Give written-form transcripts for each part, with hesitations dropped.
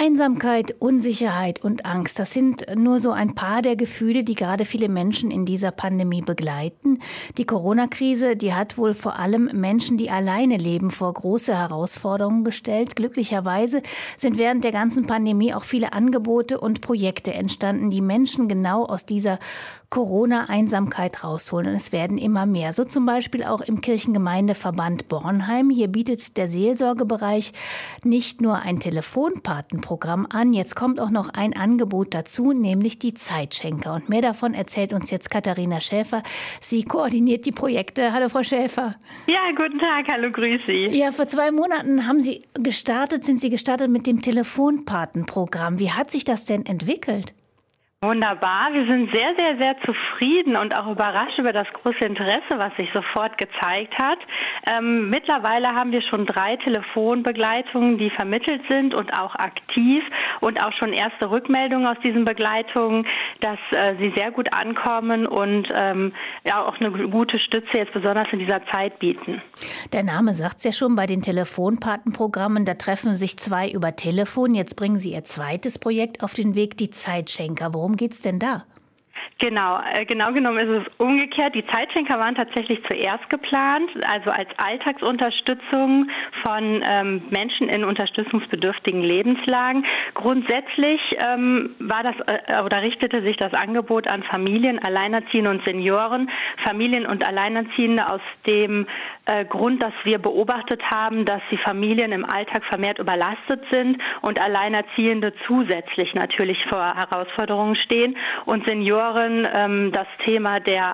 Einsamkeit, Unsicherheit und Angst, das sind nur so ein paar der Gefühle, die gerade viele Menschen in dieser Pandemie begleiten. Die Corona-Krise, die hat wohl vor allem Menschen, die alleine leben, vor große Herausforderungen gestellt. Glücklicherweise sind während der ganzen Pandemie auch viele Angebote und Projekte entstanden, die Menschen genau aus dieser Corona-Einsamkeit rausholen. Und es werden immer mehr. So zum Beispiel auch im Kirchengemeindeverband Bornheim. Hier bietet der Seelsorgebereich nicht nur ein Telefonpatenprogramm an, jetzt kommt auch noch ein Angebot dazu, nämlich die Zeitschenker. Und mehr davon erzählt uns jetzt Katharina Schäfer. Sie koordiniert die Projekte. Hallo, Frau Schäfer. Ja, guten Tag. Hallo, grüß Sie. Ja, vor 2 Monaten sind Sie gestartet mit dem Telefonpatenprogramm. Wie hat sich das denn entwickelt? Wunderbar. Wir sind sehr, sehr, sehr zufrieden und auch überrascht über das große Interesse, was sich sofort gezeigt hat. Mittlerweile haben wir schon 3 Telefonbegleitungen, die vermittelt sind und auch aktiv und auch schon erste Rückmeldungen aus diesen Begleitungen, dass sie sehr gut ankommen und auch eine gute Stütze jetzt besonders in dieser Zeit bieten. Der Name sagt es ja schon, bei den Telefonpatenprogrammen, da treffen sich 2 über Telefon. Jetzt bringen Sie Ihr zweites Projekt auf den Weg, die Zeitschenker. Worum geht's denn da? Genau genommen ist es umgekehrt. Die Zeitschenker waren tatsächlich zuerst geplant, also als Alltagsunterstützung von Menschen in unterstützungsbedürftigen Lebenslagen. Grundsätzlich richtete sich das Angebot an Familien, Alleinerziehende und Senioren. Familien und Alleinerziehende aus dem Grund, dass wir beobachtet haben, dass die Familien im Alltag vermehrt überlastet sind und Alleinerziehende zusätzlich natürlich vor Herausforderungen stehen und Senioren das Thema der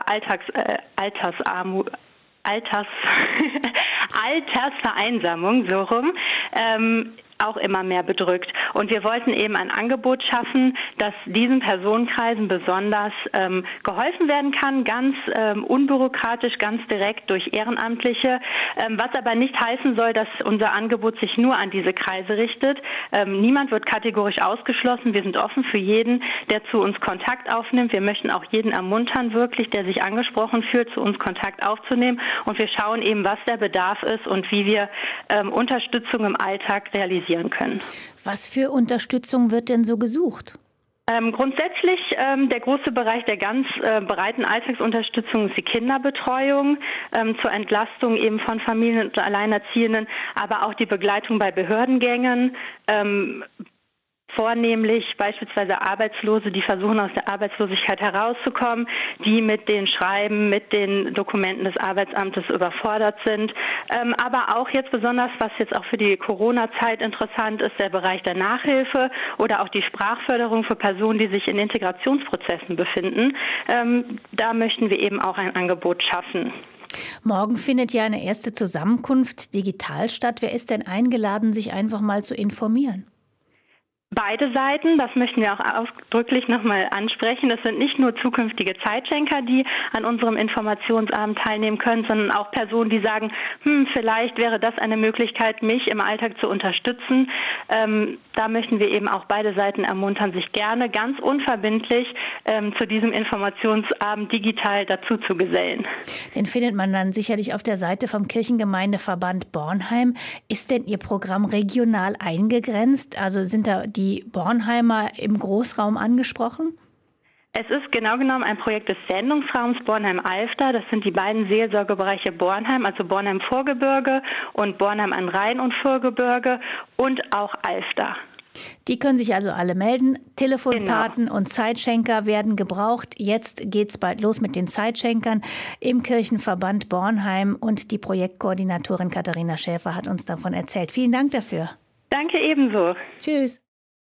Altersvereinsamung so rum auch immer mehr bedrückt. Und wir wollten eben ein Angebot schaffen, dass diesen Personenkreisen besonders geholfen werden kann, ganz unbürokratisch, ganz direkt durch Ehrenamtliche, was aber nicht heißen soll, dass unser Angebot sich nur an diese Kreise richtet. Niemand wird kategorisch ausgeschlossen. Wir sind offen für jeden, der zu uns Kontakt aufnimmt. Wir möchten auch jeden ermuntern, wirklich, der sich angesprochen fühlt, zu uns Kontakt aufzunehmen. Und wir schauen eben, was der Bedarf ist und wie wir Unterstützung im Alltag realisieren können. Was für Unterstützung wird denn so gesucht? Grundsätzlich der große Bereich der ganz breiten Alltagsunterstützung ist die Kinderbetreuung zur Entlastung eben von Familien und Alleinerziehenden, aber auch die Begleitung bei Behördengängen, vornehmlich beispielsweise Arbeitslose, die versuchen, aus der Arbeitslosigkeit herauszukommen, die mit den Schreiben, mit den Dokumenten des Arbeitsamtes überfordert sind. Aber auch jetzt besonders, was jetzt auch für die Corona-Zeit interessant ist, der Bereich der Nachhilfe oder auch die Sprachförderung für Personen, die sich in Integrationsprozessen befinden. Da möchten wir eben auch ein Angebot schaffen. Morgen findet ja eine erste Zusammenkunft digital statt. Wer ist denn eingeladen, sich einfach mal zu informieren? Beide Seiten, das möchten wir auch ausdrücklich nochmal ansprechen. Das sind nicht nur zukünftige Zeitschenker, die an unserem Informationsabend teilnehmen können, sondern auch Personen, die sagen, vielleicht wäre das eine Möglichkeit, mich im Alltag zu unterstützen. Da möchten wir eben auch beide Seiten ermuntern, sich gerne ganz unverbindlich zu diesem Informationsabend digital dazu zu gesellen. Den findet man dann sicherlich auf der Seite vom Kirchengemeindeverband Bornheim. Ist denn Ihr Programm regional eingegrenzt? Also sind da die Bornheimer im Großraum angesprochen? Es ist genau genommen ein Projekt des Sendungsraums Bornheim-Alfter. Das sind die beiden Seelsorgebereiche Bornheim, also Bornheim-Vorgebirge und Bornheim an Rhein und Vorgebirge und auch Alfter. Die können sich also alle melden. Telefonpaten und Zeitschenker werden gebraucht. Jetzt geht's bald los mit den Zeitschenkern im Kirchenverband Bornheim. Und die Projektkoordinatorin Katharina Schäfer hat uns davon erzählt. Vielen Dank dafür. Danke ebenso. Tschüss.